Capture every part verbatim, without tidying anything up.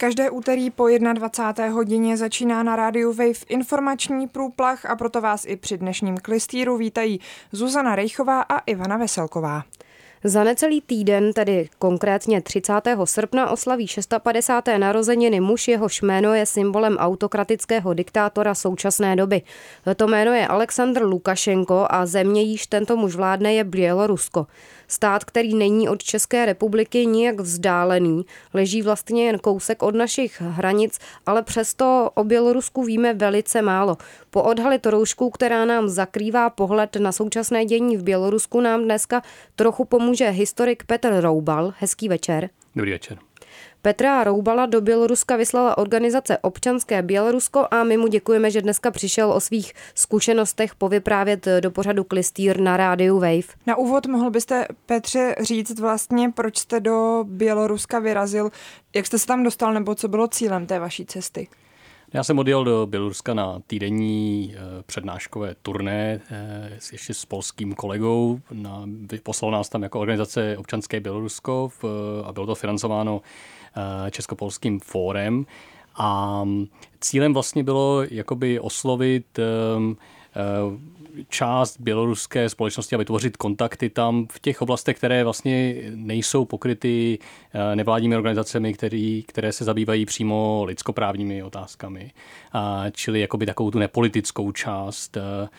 Každé úterý po dvacáté jedné hodině začíná na rádiu Wave informační průplach a proto vás i při dnešním klistýru vítají Zuzana Rejchová a Ivana Veselková. Za necelý týden, tedy konkrétně třicátého srpna, oslaví padesáté šesté narozeniny muž, jehož jméno je symbolem autokratického diktátora současné doby. To jméno je Alexandr Lukašenko a země, jíž tento muž vládne, je Bělorusko. Stát, který není od České republiky nijak vzdálený, leží vlastně jen kousek od našich hranic, ale přesto o Bělorusku víme velice málo. Poodhalit roušku, která nám zakrývá pohled na současné dění v Bělorusku, nám dneska trochu pomůže historik Petr Roubal. Hezký večer. Dobrý večer. Petra Roubala do Běloruska vyslala organizace Občanské Bělorusko a my mu děkujeme, že dneska přišel o svých zkušenostech povyprávět do pořadu Klistýr na rádiu Wave. Na úvod mohl byste, Petře, říct vlastně, proč jste do Běloruska vyrazil, jak jste se tam dostal, nebo co bylo cílem té vaší cesty? Já jsem odjel do Běloruska na týdenní přednáškové turné ještě s polským kolegou. Na, poslal nás tam jako organizace Občanské Bělorusko a bylo to financováno Českopolským fórem. A cílem vlastně bylo jakoby oslovit část běloruské společnosti a vytvořit kontakty tam v těch oblastech, které vlastně nejsou pokryty nevládními organizacemi, který, které se zabývají přímo lidskoprávními otázkami. A čili jakoby takovou tu nepolitickou část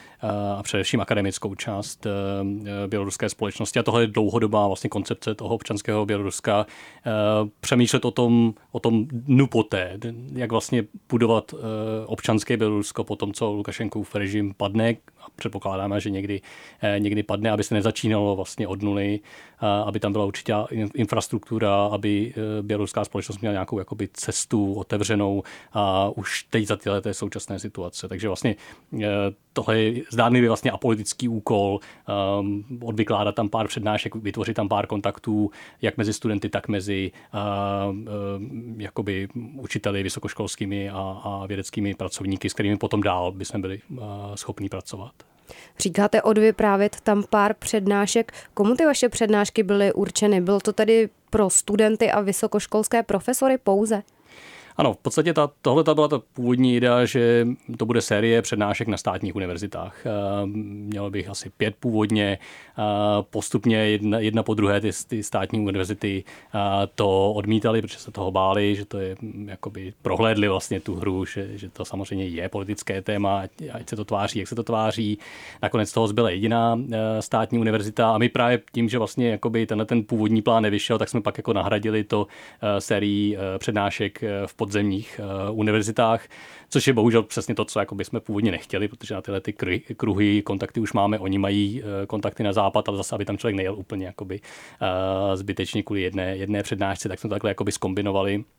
a především akademickou část běloruské společnosti. A tohle je dlouhodobá vlastně koncepce toho občanského Běloruska. Přemýšlet o tom, o tom dnu poté, jak vlastně budovat občanské Bělorusko po tom, co Lukašenkův režim padne. Předpokládáme, že někdy, někdy padne, aby se nezačínalo vlastně od nuly, aby tam byla určitá infrastruktura, aby běloruská společnost měla nějakou jakoby cestu otevřenou a už teď za tyhle té současné situace. Takže vlastně tohle je zdánlivě vlastně apolitický úkol, um, odvykládat tam pár přednášek, vytvořit tam pár kontaktů, jak mezi studenty, tak mezi uh, uh, jakoby učiteli vysokoškolskými a, a vědeckými pracovníky, s kterými potom dál bychom byli uh, schopni pracovat. Říkáte odvyprávět tam pár přednášek. Komu ty vaše přednášky byly určeny? Bylo to tedy pro studenty a vysokoškolské profesory pouze? Ano, v podstatě ta, tohle byla ta původní idea, že to bude série přednášek na státních univerzitách. Mělo bych asi pět původně, postupně jedna, jedna po druhé ty, ty státní univerzity to odmítali, protože se toho báli, že to je jakoby prohlédli vlastně tu hru, že, že to samozřejmě je politické téma, ať se to tváří, jak se to tváří. Nakonec toho zbyla jediná státní univerzita a my právě tím, že vlastně jakoby tenhle ten původní plán nevyšel, tak jsme pak jako nahradili to sérií přednášek v podzemních uh, univerzitách, což je bohužel přesně to, co jako bychom původně nechtěli, protože na tyhle ty kruhy, kruhy kontakty už máme, oni mají uh, kontakty na západ, ale zase, aby tam člověk nejel úplně jakoby, uh, zbytečně kvůli jedné, jedné přednášce, tak jsme to takhle jakoby zkombinovali. Uh,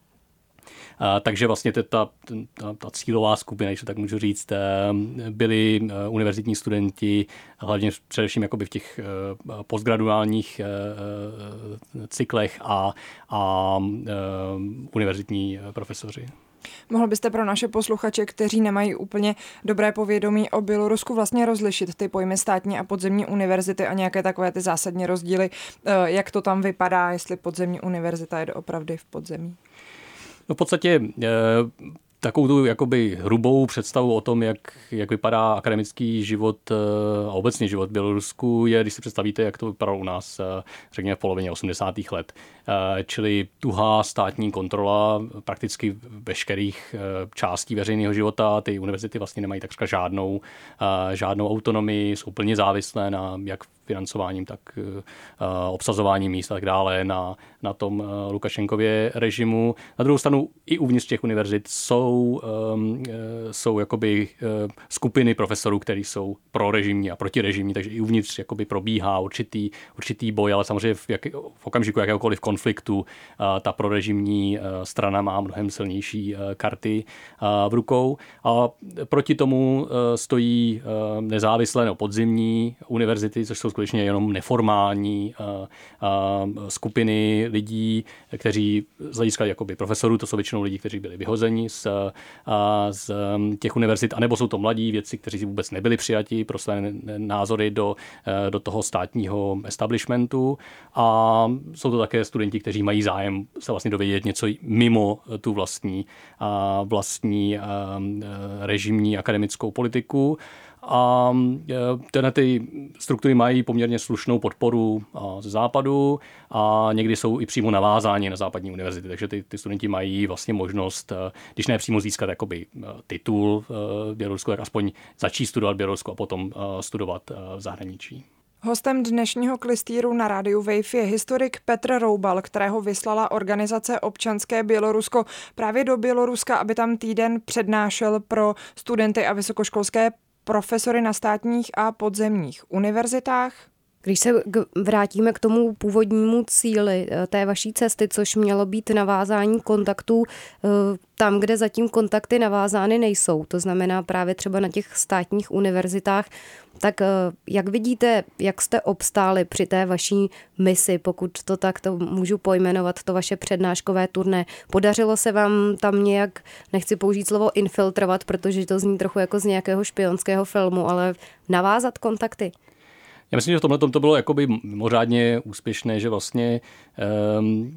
takže vlastně ta, ta, ta cílová skupina, když to tak můžu říct, uh, byli uh, univerzitní studenti, hlavně především jakoby v těch uh, postgraduálních uh, cyklech a, a uh, univerzitní profesoři. Mohl byste pro naše posluchače, kteří nemají úplně dobré povědomí o Bělorusku, vlastně rozlišit ty pojmy státní a podzemní univerzity a nějaké takové ty zásadní rozdíly, jak to tam vypadá, jestli podzemní univerzita je doopravdy v podzemí? No v podstatě e, takovou tu jakoby hrubou představu o tom, jak, jak vypadá akademický život e, a obecně život v Bělorusku je, když si představíte, jak to vypadalo u nás, e, řekněme v polovině osmdesátých let. E, čili tuhá státní kontrola prakticky veškerých e, částí veřejného života. Ty univerzity vlastně nemají takřka žádnou, e, žádnou autonomii, jsou plně závislé na jak financováním, tak uh, obsazováním míst a tak dále na, na tom uh, Lukašenkově režimu. Na druhou stranu i uvnitř těch univerzit jsou, um, uh, jsou jakoby uh, skupiny profesorů, kteří jsou prorežimní a protirežimní, takže i uvnitř jakoby probíhá určitý, určitý boj, ale samozřejmě v, jak, v okamžiku jakéhokoliv konfliktu uh, ta prorežimní uh, strana má mnohem silnější uh, karty uh, v rukou. A proti tomu uh, stojí uh, nezávislé no, podzimní univerzity, což jsou skutečně jenom neformální skupiny lidí, kteří z hlediska jakoby profesorů, to jsou většinou lidi, kteří byli vyhozeni z, z těch univerzit, anebo jsou to mladí vědci, kteří vůbec nebyli přijati pro své názory do, do toho státního establishmentu. A jsou to také studenti, kteří mají zájem se vlastně dovědět něco mimo tu vlastní, vlastní režimní akademickou politiku. A tyhle ty struktury mají poměrně slušnou podporu ze západu a někdy jsou i přímo navázáni na západní univerzity, takže ty, ty studenti mají vlastně možnost, když ne přímo získat jakoby titul v Bělorusku, tak aspoň začít studovat v Bělorusku a potom studovat v zahraničí. Hostem dnešního klystýru na rádiu Wave je historik Petr Roubal, kterého vyslala organizace Občanské Bělorusko právě do Běloruska, aby tam týden přednášel pro studenty a vysokoškolské profesory na státních a podzemních univerzitách. Když se vrátíme k tomu původnímu cíli té vaší cesty, což mělo být navázání kontaktů tam, kde zatím kontakty navázány nejsou, to znamená právě třeba na těch státních univerzitách, tak jak vidíte, jak jste obstáli při té vaší misi, pokud to tak to můžu pojmenovat, to vaše přednáškové turné? Podařilo se vám tam nějak, nechci použít slovo infiltrovat, protože to zní trochu jako z nějakého špionského filmu, ale navázat kontakty? Já myslím, že v tomhle to bylo jakoby mimořádně úspěšné, že vlastně um,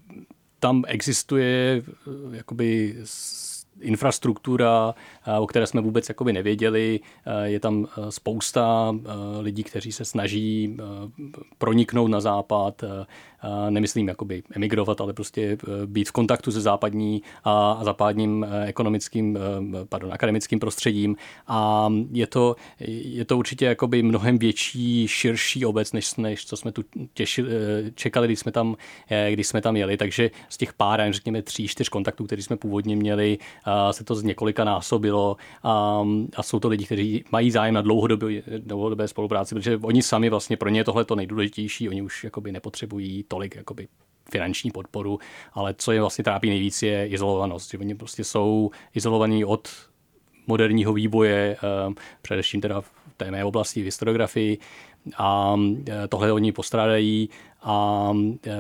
tam existuje jakoby infrastruktura, o které jsme vůbec jakoby nevěděli. Je tam spousta lidí, kteří se snaží proniknout na západ. Nemyslím jakoby emigrovat, ale prostě být v kontaktu se západní a západním ekonomickým, pardon, akademickým prostředím. A je to, je to určitě jakoby mnohem větší, širší obec, než, než co jsme tu těšili, čekali, když jsme tam, když jsme tam jeli. Takže z těch pár, řekněme tří, čtyř kontaktů, které jsme původně měli, se to z několika násobilo a, a jsou to lidi, kteří mají zájem na dlouhodobé, dlouhodobé spolupráci, protože oni sami vlastně pro ně tohle to nejdůležitější, oni už jakoby nepotřebují tolik jakoby finanční podporu, ale co je vlastně trápí nejvíc je izolovanost, že oni prostě jsou izolovaní od moderního vývoje, především teda v té mé oblasti v historiografii a tohle oni postrádají a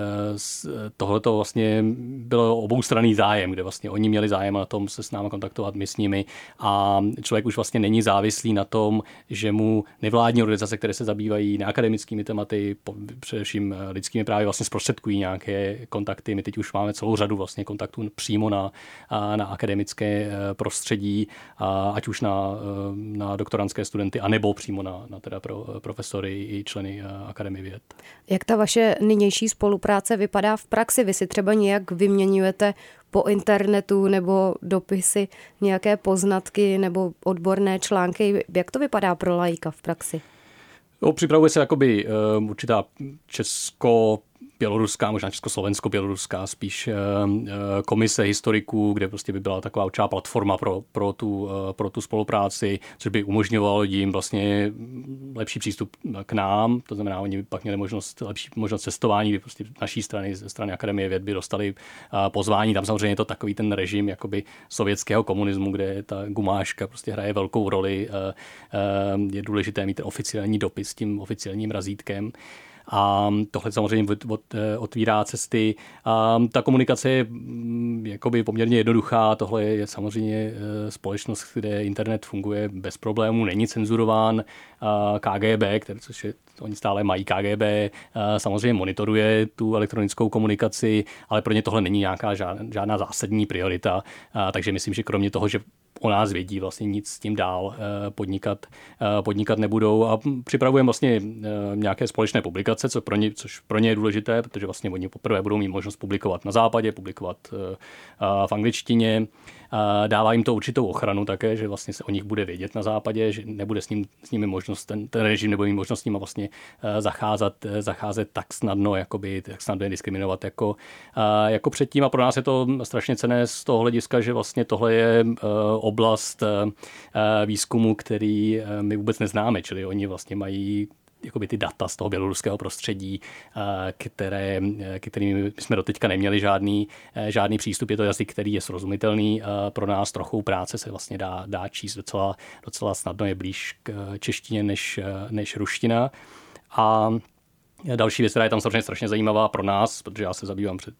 tohle to vlastně bylo oboustranný zájem, kde vlastně oni měli zájem na tom se s námi kontaktovat, my s nimi a člověk už vlastně není závislý na tom, že mu nevládní organizace, které se zabývají neakademickými tématy, především lidskými právy, vlastně zprostředkují nějaké kontakty. My teď už máme celou řadu vlastně kontaktů přímo na, na akademické prostředí, ať už na, na doktorandské studenty, anebo přímo na, na teda pro profesory i členy Akademie věd. Jak ta vaše nynější spolupráce vypadá v praxi? Vy si třeba nějak vyměňujete po internetu nebo dopisy nějaké poznatky nebo odborné články? Jak to vypadá pro laika v praxi? No, připravuje se jakoby uh, určitá česko běloruská, možná československo-běloruská spíš komise historiků, kde prostě by byla taková určitá platforma pro, pro, tu, pro tu spolupráci, což by umožňovalo jim vlastně lepší přístup k nám, to znamená, oni by pak měli možnost, lepší možnost cestování, kdy prostě naší strany, ze strany Akademie věd by dostali pozvání. Tam samozřejmě je to takový ten režim jakoby sovětského komunismu, kde ta gumáška prostě hraje velkou roli. Je důležité mít ten oficiální dopis s tím oficiálním razítkem. A tohle samozřejmě otvírá cesty. A ta komunikace je jakoby poměrně jednoduchá. Tohle je samozřejmě společnost, kde internet funguje bez problémů, není cenzurován. K G B, které, což je, oni stále mají K G B, samozřejmě monitoruje tu elektronickou komunikaci, ale pro ně tohle není nějaká žádná, žádná zásadní priorita. Takže myslím, že kromě toho, že o nás vědí, vlastně nic s tím dál podnikat, podnikat nebudou a připravujeme vlastně nějaké společné publikace, co pro ně, což pro ně je důležité, protože vlastně oni poprvé budou mít možnost publikovat na západě, publikovat v angličtině. Dává jim to určitou ochranu také, že vlastně se o nich bude vědět na západě, že nebude s, ním, s nimi možnost, ten, ten režim nebude mít možnost s nimi vlastně zacházet, zacházet tak snadno, jakoby, tak snadno je diskriminovat jako, jako předtím. A pro nás je to strašně cenné z toho hlediska, že vlastně tohle je oblast výzkumu, který my vůbec neznáme, čili oni vlastně mají jakoby ty data z toho běloruského prostředí, které, kterými jsme doteďka neměli žádný, žádný přístup. Je to jazyk, který je srozumitelný. Pro nás trochu práce se vlastně dá, dá číst docela, docela snadno, je blíž k češtině než, než ruština. A další věc, která je tam samozřejmě strašně zajímavá pro nás, protože já se zabývám před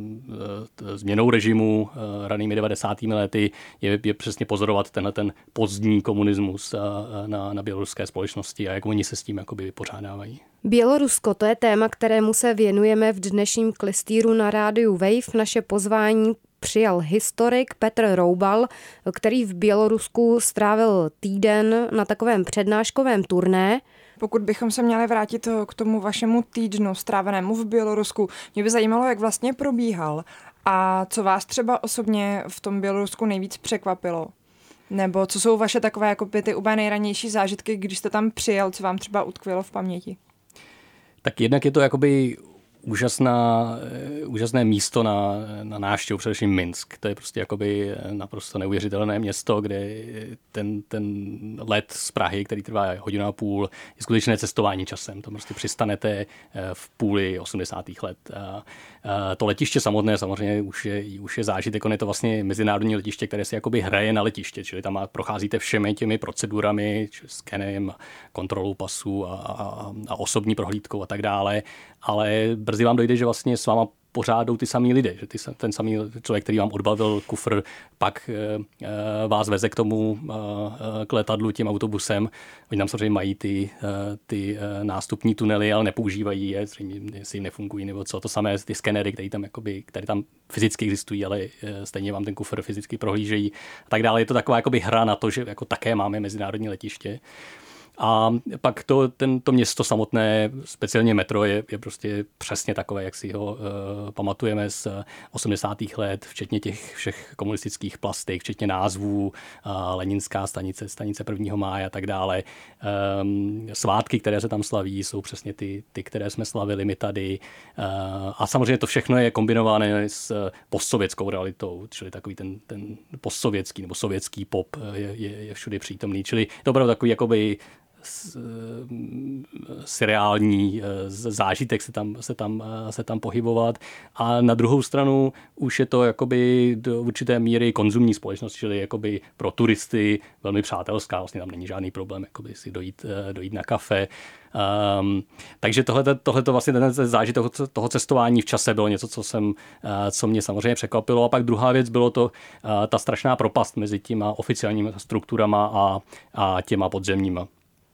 změnou režimu ranými devadesátými lety, je, je přesně pozorovat tenhle ten pozdní komunismus na, na běloruské společnosti a jak oni se s tím jakoby vypořádávají. Bělorusko, to je téma, kterému se věnujeme v dnešním klistýru na rádiu Wave. Naše pozvání přijal historik Petr Roubal, který v Bělorusku strávil týden na takovém přednáškovém turné. Pokud bychom se měli vrátit k tomu vašemu týdnu strávenému v Bělorusku, mě by zajímalo, jak vlastně probíhal a co vás třeba osobně v tom Bělorusku nejvíc překvapilo. Nebo co jsou vaše takové jako ty úplně nejranější zážitky, když jste tam přijel, co vám třeba utkvělo v paměti? Tak jednak je to jakoby úžasná, úžasné místo na, na návštěvu, především Minsk. To je prostě jakoby naprosto neuvěřitelné město, kde ten, ten let z Prahy, který trvá hodinu a půl, je skutečné cestování časem. To prostě přistanete v půli osmdesátých let. A to letiště samotné samozřejmě už je, už je zážitek. On je to vlastně mezinárodní letiště, které si jakoby hraje na letiště, čili tam procházíte všemi těmi procedurami, skenem, kontrolou pasů a, a, a osobní prohlídkou a tak dále. Ale brzy vám dojde, že vlastně s váma pořád jdou ty samý lidé, že ty, ten samý člověk, který vám odbavil kufr, pak e, vás veze k tomu e, k letadlu tím autobusem. Oni tam samozřejmě mají ty, e, ty e, nástupní tunely, ale nepoužívají je, zřejmě jestli jim nefungují nebo co. To samé ty skenery, které tam, jakoby, které tam fyzicky existují, ale e, stejně vám ten kufr fyzicky prohlížejí a tak dále. Je to taková jakoby hra na to, že jako také máme mezinárodní letiště. A pak to, ten, to město samotné, speciálně metro, je, je prostě přesně takové, jak si ho uh, pamatujeme z osmdesátých let, včetně těch všech komunistických plastik, včetně názvů, uh, Leninská stanice, stanice prvního máje a tak dále. Um, svátky, které se tam slaví, jsou přesně ty, ty které jsme slavili my tady. Uh, a samozřejmě to všechno je kombinované s postsovětskou realitou, čili takový ten, ten postsovětský nebo sovětský pop je, je, je všude přítomný. Čili to opravdu takový jakoby seriální zážitek se tam, se, tam, se tam pohybovat. A na druhou stranu už je to jakoby do určité míry konzumní společnost, čili jakoby pro turisty velmi přátelská. Vlastně tam není žádný problém jakoby si dojít, dojít na kafe. Um, takže tohle, tohleto vlastně ten zážitek toho cestování v čase bylo něco, co, jsem, co mě samozřejmě překvapilo. A pak druhá věc bylo to ta strašná propast mezi těma oficiálními strukturama a, a těma podzemníma,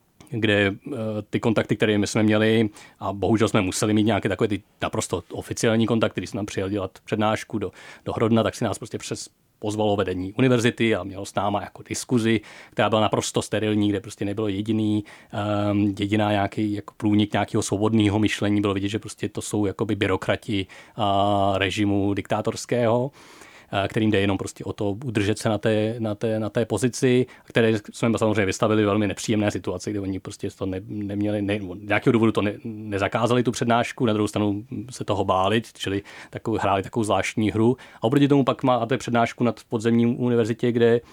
kde ty kontakty, které my jsme měli, a bohužel jsme museli mít nějaké takové ty naprosto oficiální kontakty, když jsme nám přijel dělat přednášku do, do Hrodna, tak si nás prostě přes pozvalo vedení univerzity a mělo s náma jako diskuzi, která byla naprosto sterilní, kde prostě nebylo jediný, um, jediná nějaký jako průnik nějakého svobodného myšlení. Bylo vidět, že prostě to jsou jakoby byrokrati uh, režimu diktátorského, kterým jde jenom prostě o to udržet se na té, na té, na té pozici, které jsme samozřejmě vystavili velmi nepříjemné situace, kde oni prostě to ne, neměli, ne, nějakého důvodu to ne, nezakázali tu přednášku, na druhou stranu se toho báli, čili takovou, hráli takovou zvláštní hru. A oproti tomu pak máte přednášku nad podzemní univerzitě, kde,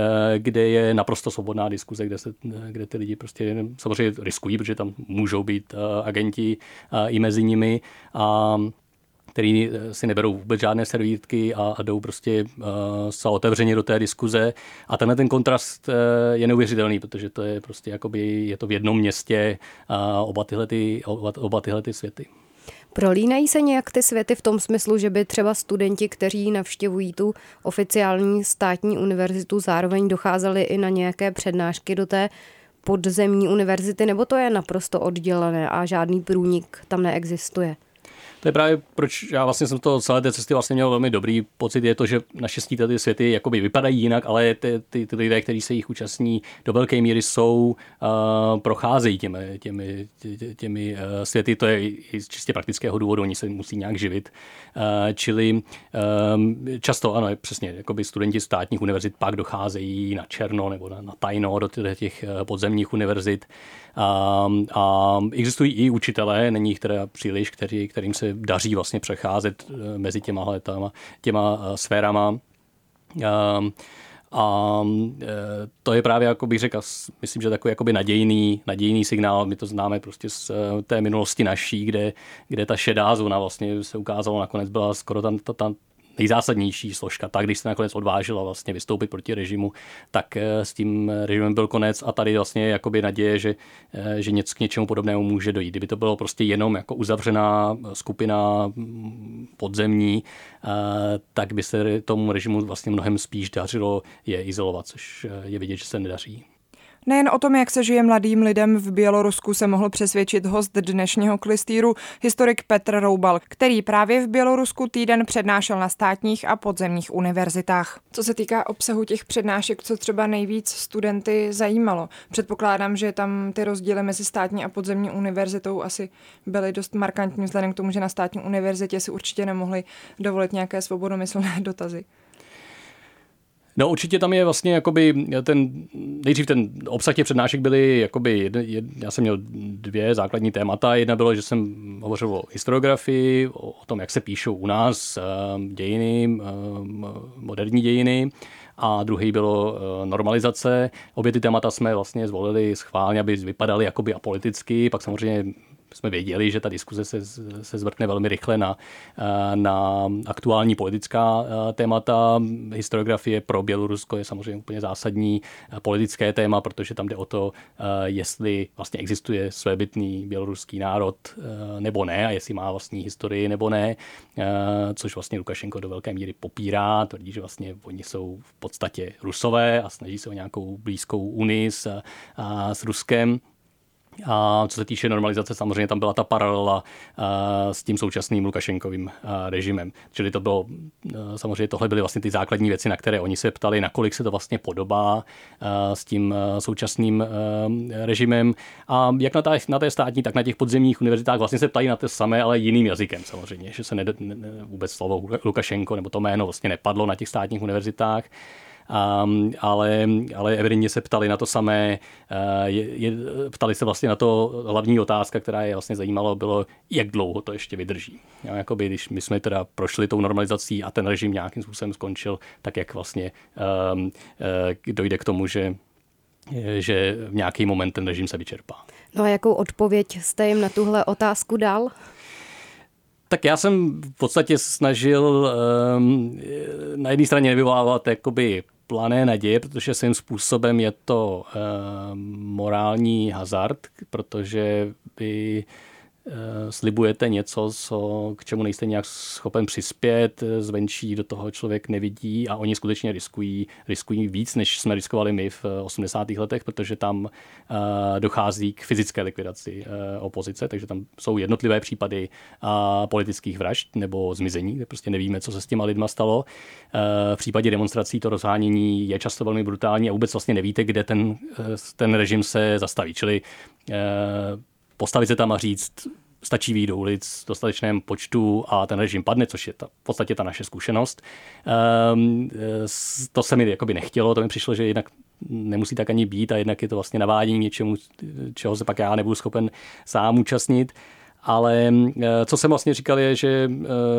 kde je naprosto svobodná diskuze, kde, se, kde ty lidi prostě samozřejmě riskují, protože tam můžou být agenti i mezi nimi a který si neberou vůbec žádné servítky a, a jdou prostě uh, se otevřeně do té diskuze. A tenhle ten kontrast uh, je neuvěřitelný, protože to je prostě jakoby, je to v jednom městě uh, oba, tyhle ty, oba, oba tyhle ty světy. Prolínají se nějak ty světy v tom smyslu, že by třeba studenti, kteří navštěvují tu oficiální státní univerzitu, zároveň docházeli i na nějaké přednášky do té podzemní univerzity, nebo to je naprosto oddělené a žádný průnik tam neexistuje? To je právě proč já vlastně jsem z toho celé té cesty vlastně měl velmi dobrý pocit, je to, že naštěstí ty světy jakoby vypadají jinak, ale ty, ty, ty lidé, kteří se jich účastní do velké míry jsou, uh, procházejí těmi, těmi, tě, těmi uh, světy, to je z čistě praktického důvodu, oni se musí nějak živit. Uh, čili um, často, ano, přesně, jakoby studenti státních univerzit pak docházejí na černo nebo na, na tajno do těch podzemních univerzit. Um, a existují i učitelé, není jich teda příliš, který, kterým se daří vlastně přecházet mezi těma, těma, těma sférama. Um, a to je právě, jako bych řekl, myslím, že takový jakoby nadějný, nadějný signál. My to známe prostě z té minulosti naší, kde, kde ta šedá zóna vlastně se ukázalo, nakonec byla skoro tam ta, ta nejzásadnější složka. Tak, když se nakonec odvážila vlastně vystoupit proti režimu, tak s tím režimem byl konec a tady vlastně je jakoby naděje, že, že něco k něčemu podobnému může dojít. Kdyby to bylo prostě jenom jako uzavřená skupina podzemní, tak by se tomu režimu vlastně mnohem spíš dařilo je izolovat, což je vidět, že se nedaří. Nejen o tom, jak se žije mladým lidem v Bělorusku, se mohl přesvědčit host dnešního klystýru, historik Petr Roubal, který právě v Bělorusku týden přednášel na státních a podzemních univerzitách. Co se týká obsahu těch přednášek, co třeba nejvíc studenty zajímalo? Předpokládám, že tam ty rozdíly mezi státní a podzemní univerzitou asi byly dost markantní, vzhledem k tomu, že na státní univerzitě si určitě nemohli dovolit nějaké svobodomyslné dotazy. No určitě tam je vlastně jakoby ten, nejdřív ten obsah těch přednášek byly jakoby, jed, jed, já jsem měl dvě základní témata. Jedna bylo, že jsem hovořil o historiografii, o, o tom, jak se píšou u nás dějiny, moderní dějiny. A druhý bylo normalizace. Obě ty témata jsme vlastně zvolili schválně, aby vypadaly jakoby apoliticky. Pak samozřejmě jsme věděli, že ta diskuze se, se zvrtne velmi rychle na, na aktuální politická témata. Historiografie pro Bělorusko je samozřejmě úplně zásadní politické téma, protože tam jde o to, jestli vlastně existuje svébytný běloruský národ nebo ne a jestli má vlastní historii nebo ne, což vlastně Lukašenko do velké míry popírá. Tvrdí, že vlastně oni jsou v podstatě Rusové a snaží se o nějakou blízkou unii s, s Ruskem. A co se týče normalizace, samozřejmě tam byla ta paralela uh, s tím současným Lukašenkovým uh, režimem. Čili to bylo, uh, samozřejmě tohle byly vlastně ty základní věci, na které oni se ptali, nakolik se to vlastně podobá uh, s tím uh, současným uh, režimem. A jak na, ta, na té státní, tak na těch podzemních univerzitách vlastně se ptají na to samé, ale jiným jazykem samozřejmě, že se ne, ne, vůbec slovo Lukašenko nebo to jméno vlastně nepadlo na těch státních univerzitách. Um, ale, ale evidentně se ptali na to samé, uh, je, je, ptali se vlastně na to hlavní otázka, která je vlastně zajímalo, bylo, jak dlouho to ještě vydrží. Jo, jakoby, když my jsme teda prošli tou normalizací a ten režim nějakým způsobem skončil, tak jak vlastně um, uh, dojde k tomu, že, že v nějaký moment ten režim se vyčerpá. No a jakou odpověď jste jim na tuhle otázku dal? Tak já jsem v podstatě snažil um, na jedné straně nevyvolávat jakoby plané naděje, protože svým způsobem je to um, morální hazard, protože vy uh, slibujete něco, co, k čemu nejste nějak schopen přispět, zvenčí do toho člověk nevidí a oni skutečně riskují, riskují víc, než jsme riskovali my v osmdesátých letech, protože tam uh, dochází k fyzické likvidaci uh, opozice, takže tam jsou jednotlivé případy uh, politických vražd nebo zmizení, kde prostě nevíme, co se s těma lidma stalo. Uh, v případě demonstrací to rozhánění je často velmi brutální a vůbec vlastně nevíte, kde ten, ten režim se zastaví. Čili uh, postavit se tam a říct, stačí vyjít do ulic v dostatečném počtu a ten režim padne, což je ta, v podstatě ta naše zkušenost. Um, to se mi jakoby nechtělo, to mi přišlo, že jednak nemusí tak ani být a jednak je to vlastně navádění něčemu, čeho se pak já nebudu schopen sám účastnit. Ale co jsem vlastně říkal je, že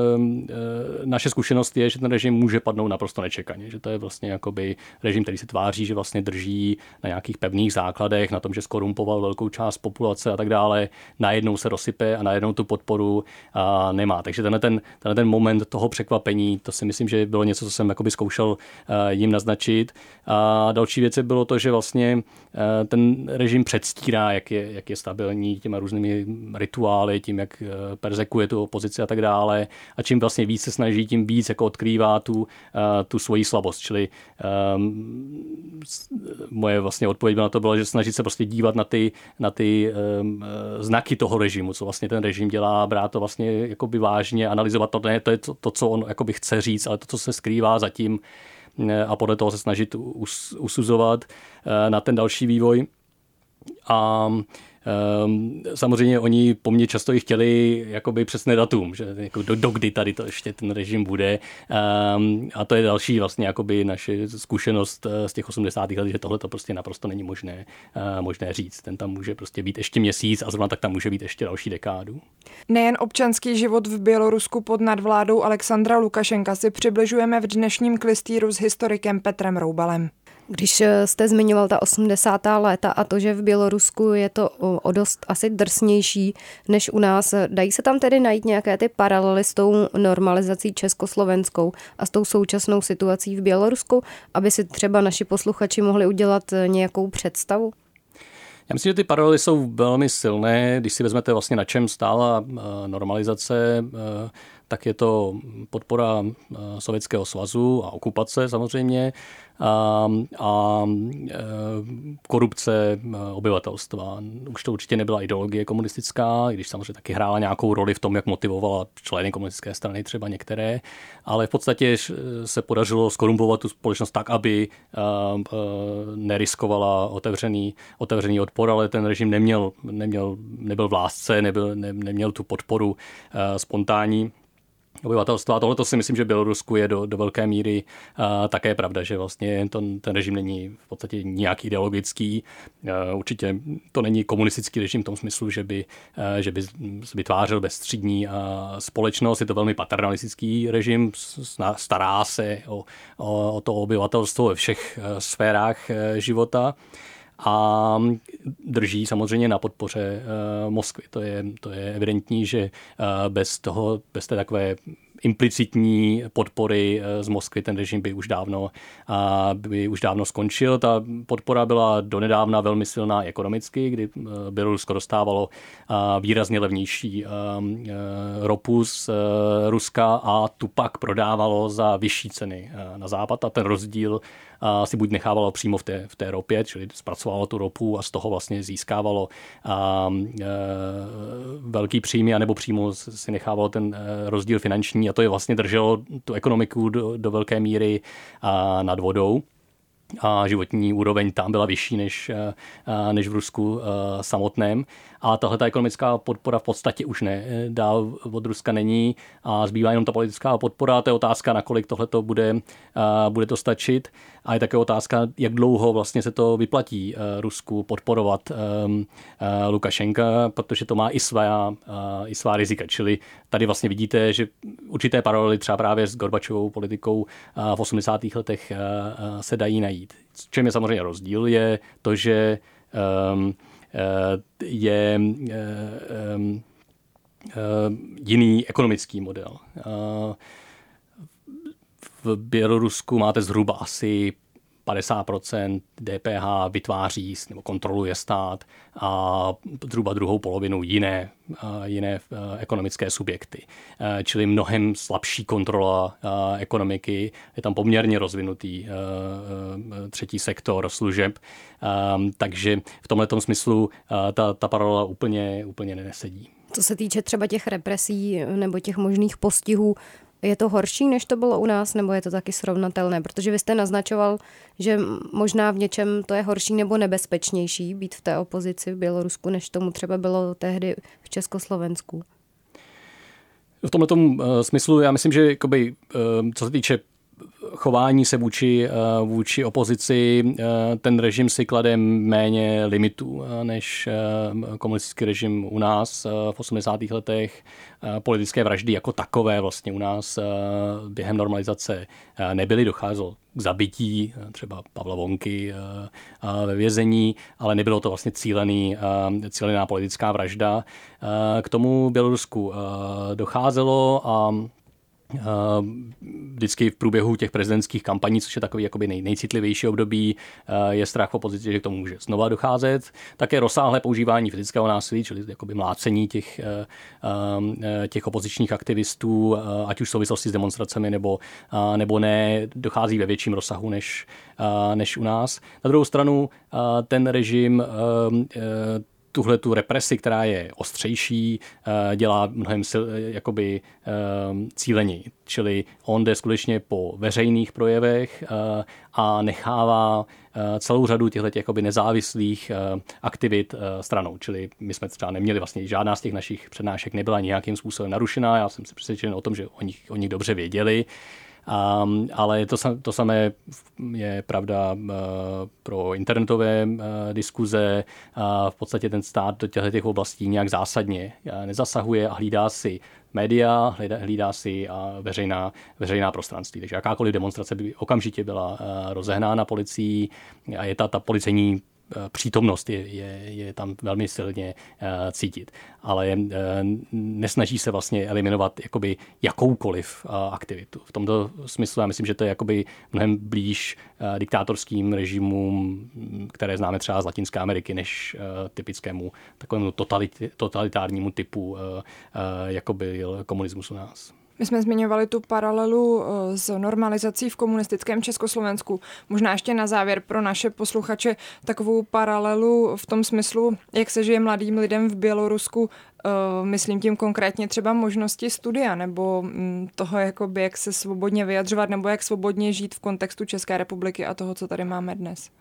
naše zkušenost je, že ten režim může padnout naprosto nečekaně. Že to je vlastně jakoby režim, který se tváří, že vlastně drží na nějakých pevných základech, na tom, že skorumpoval velkou část populace a tak dále. Najednou se rozsype a najednou tu podporu nemá. Takže tenhle ten, tenhle ten moment toho překvapení, to si myslím, že bylo něco, co jsem jakoby zkoušel jim naznačit. A další věc bylo to, že vlastně ten režim předstírá, jak je, jak je stabilní těma různými rituály, tím, jak perzekuje tu opozici a tak dále. A čím vlastně víc se snaží, tím víc jako odkrývá tu, tu svoji slabost. Čili um, moje vlastně odpověď na to byla, že snažit se prostě dívat na ty, na ty um, znaky toho režimu, co vlastně ten režim dělá, brát to vlastně jakoby vážně, analyzovat to, ne to je to, to co on jakoby chce říct, ale to, co se skrývá zatím a podle toho se snažit us, usuzovat na ten další vývoj. A Um, samozřejmě oni po mně často i chtěli jakoby přesné datum, že jako do, do kdy tady to ještě ten režim bude. Um, a to je další vlastně jakoby naše zkušenost z těch osmdesátých let, že tohle to prostě naprosto není možné, uh, možné říct. Ten tam může prostě být ještě měsíc a zrovna tak tam může být ještě další dekádu. Nejen občanský život v Bělorusku pod nadvládou Alexandra Lukašenka si přibližujeme v dnešním klystýru s historikem Petrem Roubalem. Když jste zmiňoval ta osmdesátá léta a to, že v Bělorusku je to o dost asi drsnější než u nás, dají se tam tedy najít nějaké ty paralely s tou normalizací československou a s tou současnou situací v Bělorusku, aby si třeba naši posluchači mohli udělat nějakou představu? Já myslím, že ty paralely jsou velmi silné. Když si vezmete vlastně, na čem stála normalizace, tak je to podpora Sovětského svazu a okupace samozřejmě a, a korupce obyvatelstva. Už to určitě nebyla ideologie komunistická, i když samozřejmě taky hrála nějakou roli v tom, jak motivovala členy komunistické strany, třeba některé, ale v podstatě se podařilo skorumpovat tu společnost tak, aby neriskovala otevřený, otevřený odpor, ale ten režim neměl, neměl, nebyl v lásce, nebyl, ne, neměl tu podporu spontánní obyvatelstva. Tohle to si myslím, že v Bělorusku je do, do velké míry uh, také pravda, že vlastně to, ten režim není v podstatě nijak ideologický. Uh, určitě to není komunistický režim v tom smyslu, že by, uh, že by vytvářel bezstřídní uh, společnost. Je to velmi paternalistický režim, stará se o, o, o to obyvatelstvo ve všech uh, sférách uh, života. A drží samozřejmě na podpoře uh, Moskvy. To je, to je evidentní, že uh, bez toho, bez té takové implicitní podpory z Moskvy ten režim by už dávno, by už dávno skončil. Ta podpora byla donedávna velmi silná ekonomicky, kdy Bělorusko dostávalo výrazně levnější ropu z Ruska a tu pak prodávalo za vyšší ceny na západ a ten rozdíl si buď nechávalo přímo v té, v té ropě, čili zpracovalo tu ropu a z toho vlastně získávalo a, a, velký příjmy, anebo přímo si nechávalo ten rozdíl finanční a to je vlastně drželo tu ekonomiku do, do velké míry a, nad vodou. A životní úroveň tam byla vyšší než, než v Rusku samotném. A tahle ta ekonomická podpora v podstatě už ne, dál od Ruska není a zbývá jenom ta politická podpora. To je otázka, nakolik tohle to bude, bude to stačit. A je také otázka, jak dlouho vlastně se to vyplatí Rusku podporovat Lukašenka, protože to má i svá, i svá rizika. Čili tady vlastně vidíte, že určité paralely třeba právě s Gorbačovou politikou v osmdesátých letech se dají najít. V čem je samozřejmě rozdíl, je to, že um, je um, jiný ekonomický model. V Bělorusku máte zhruba asi padesát procent D P H vytváří nebo kontroluje stát a zhruba druhou polovinu jiné, jiné ekonomické subjekty. Čili mnohem slabší kontrola ekonomiky. Je tam poměrně rozvinutý třetí sektor služeb. Takže v tomhletom smyslu ta, ta paralela úplně, úplně nesedí. Co se týče třeba těch represí nebo těch možných postihů, je to horší, než to bylo u nás, nebo je to taky srovnatelné? Protože vy jste naznačoval, že možná v něčem to je horší nebo nebezpečnější být v té opozici v Bělorusku, než tomu třeba bylo tehdy v Československu. V tomto smyslu já myslím, že jakoby, co se týče chování se vůči, vůči opozici, ten režim si klade méně limitů než komunistický režim u nás v osmdesátých letech. Politické vraždy jako takové vlastně u nás během normalizace nebyly, docházelo k zabití třeba Pavla Vonky ve vězení, ale nebylo to vlastně cílený, cílená politická vražda. K tomu Bělorusku docházelo a vždycky v průběhu těch prezidentských kampaní, což je takový jakoby nej, nejcitlivější období, je strach v opozici, že k tomu může znova docházet. Také rozsáhlé používání fyzického násilí, čili jakoby mlácení těch, těch opozičních aktivistů, ať už v souvislosti s demonstracemi nebo, nebo ne, dochází ve větším rozsahu než, než u nás. Na druhou stranu ten režim tuhle tu represi, která je ostřejší, dělá mnohem sil, jakoby cíleněji. Čili on jde skutečně po veřejných projevech a nechává celou řadu těchto jakoby nezávislých aktivit stranou. Čili my jsme třeba neměli vlastně žádná z těch našich přednášek nebyla nějakým způsobem narušená. Já jsem si přesvědčen o tom, že o nich, o nich dobře věděli. Um, ale to, to samé je pravda uh, pro internetové uh, diskuze. Uh, v podstatě ten stát do těchto těch oblastí nějak zásadně uh, nezasahuje a hlídá si média, hlídá, hlídá si a veřejná, veřejná prostranství. Takže jakákoliv demonstrace by okamžitě byla uh, rozehnána policií a je ta, ta policejní přítomnost je, je, je tam velmi silně uh, cítit. Ale uh, nesnaží se vlastně eliminovat jakoby jakoukoliv uh, aktivitu. V tomto smyslu já myslím, že to je jakoby mnohem blíž uh, diktátorským režimům, které známe třeba z Latinské Ameriky, než uh, typickému takovému totalit, totalitárnímu typu, uh, uh, jako byl komunismus u nás. My jsme zmiňovali tu paralelu s normalizací v komunistickém Československu. Možná ještě na závěr pro naše posluchače takovou paralelu v tom smyslu, jak se žije mladým lidem v Bělorusku, myslím tím konkrétně třeba možnosti studia nebo toho, jakoby, jak se svobodně vyjadřovat nebo jak svobodně žít v kontextu České republiky a toho, co tady máme dnes.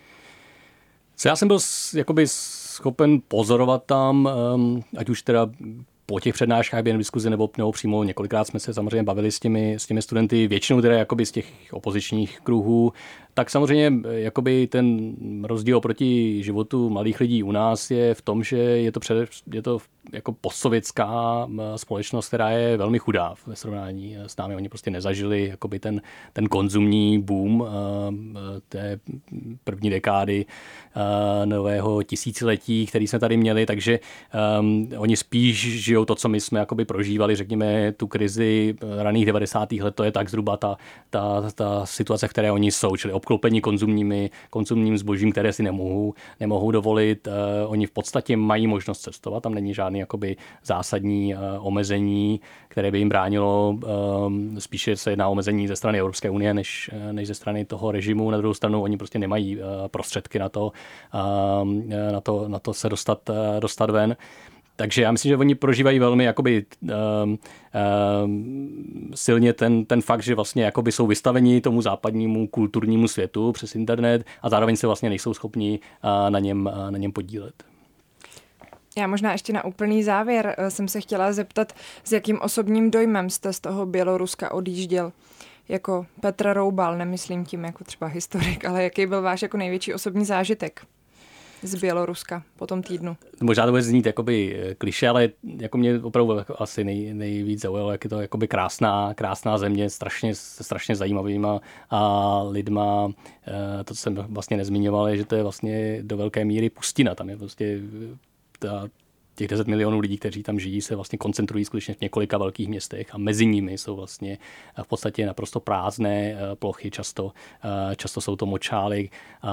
Co já jsem byl jakoby schopen pozorovat tam, ať už teda po těch přednáškách během diskuze nebo, nebo přímo několikrát jsme se samozřejmě bavili s těmi, s těmi studenty, většinou teda jakoby z těch opozičních kruhů, tak samozřejmě jakoby ten rozdíl oproti životu mladých lidí u nás je v tom, že je to, před, je to jako postsovětská společnost, která je velmi chudá ve srovnání s námi. Oni prostě nezažili jakoby ten, ten konzumní boom té první dekády nového tisíciletí, který jsme tady měli, takže um, oni spíš žijou to, co my jsme jakoby prožívali, řekněme, tu krizi raných devadesátých let, to je tak zhruba ta, ta, ta situace, v které oni jsou, čili obklopení konzumními, konzumním zbožím, které si nemohou, nemohou dovolit. Uh, oni v podstatě mají možnost cestovat, tam není žádný jakoby zásadní uh, omezení, které by jim bránilo. Um, spíše se jedná o omezení ze strany Evropské unie, než, než ze strany toho režimu. Na druhou stranu oni prostě nemají uh, prostředky na to, uh, na to, na to se dostat, uh, dostat ven. Takže já myslím, že oni prožívají velmi jakoby, um, um, silně ten, ten fakt, že vlastně jakoby jsou vystaveni tomu západnímu kulturnímu světu přes internet a zároveň se vlastně nejsou schopni uh, na něm, uh, na něm podílet. Já možná ještě na úplný závěr jsem se chtěla zeptat, s jakým osobním dojmem jste z toho Běloruska odjížděl? Jako Petr Roubal, nemyslím tím jako třeba historik, ale jaký byl váš jako největší osobní zážitek z Běloruska po tom týdnu? Možná to bude znít jakoby klišé, ale jako mě opravdu jako asi nej, nejvíc zaujalo, jak je to jakoby krásná, krásná země, strašně, strašně zajímavýma a lidma. To, co jsem vlastně nezmiňoval, je, že to je vlastně do velké míry pustina. Tam je prostě ta, těch deset milionů lidí, kteří tam žijí, se vlastně koncentrují skutečně v několika velkých městech a mezi nimi jsou vlastně v podstatě naprosto prázdné plochy, často, často jsou to močály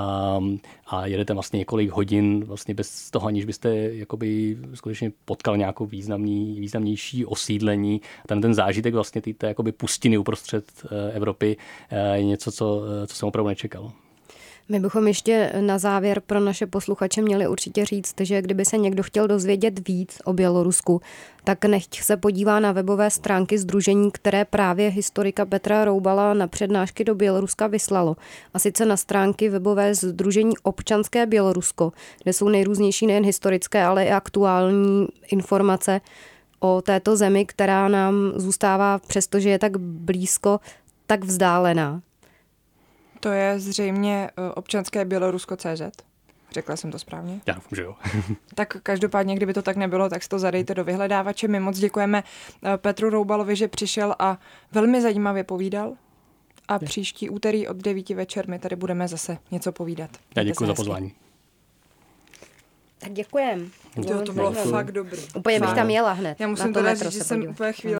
a jedete vlastně několik hodin vlastně bez toho, aniž byste jakoby skutečně potkal nějakou významný, významnější osídlení. Ten, ten zážitek vlastně té jakoby pustiny uprostřed Evropy je něco, co, co jsem opravdu nečekal. My bychom ještě na závěr pro naše posluchače měli určitě říct, že kdyby se někdo chtěl dozvědět víc o Bělorusku, tak nechť se podívá na webové stránky sdružení, které právě historika Petra Roubala na přednášky do Běloruska vyslalo. A sice na stránky webové sdružení Občanské Bělorusko, kde jsou nejrůznější nejen historické, ale i aktuální informace o této zemi, která nám zůstává, přestože je tak blízko, tak vzdálená. To je zřejmě občanské bělorusko tečka cé zet. Řekla jsem to správně? Já doufám, že jo. Tak každopádně, kdyby to tak nebylo, tak si to zadejte do vyhledávače. My moc děkujeme Petru Roubalovi, že přišel a velmi zajímavě povídal. A příští úterý od devíti večer my tady budeme zase něco povídat. Já děkuji za pozvání. Tak děkujem. To, to bylo fakt dobrý. Úplně bych tam jela hned. Já musím teda říct, že jsem úplně chvíli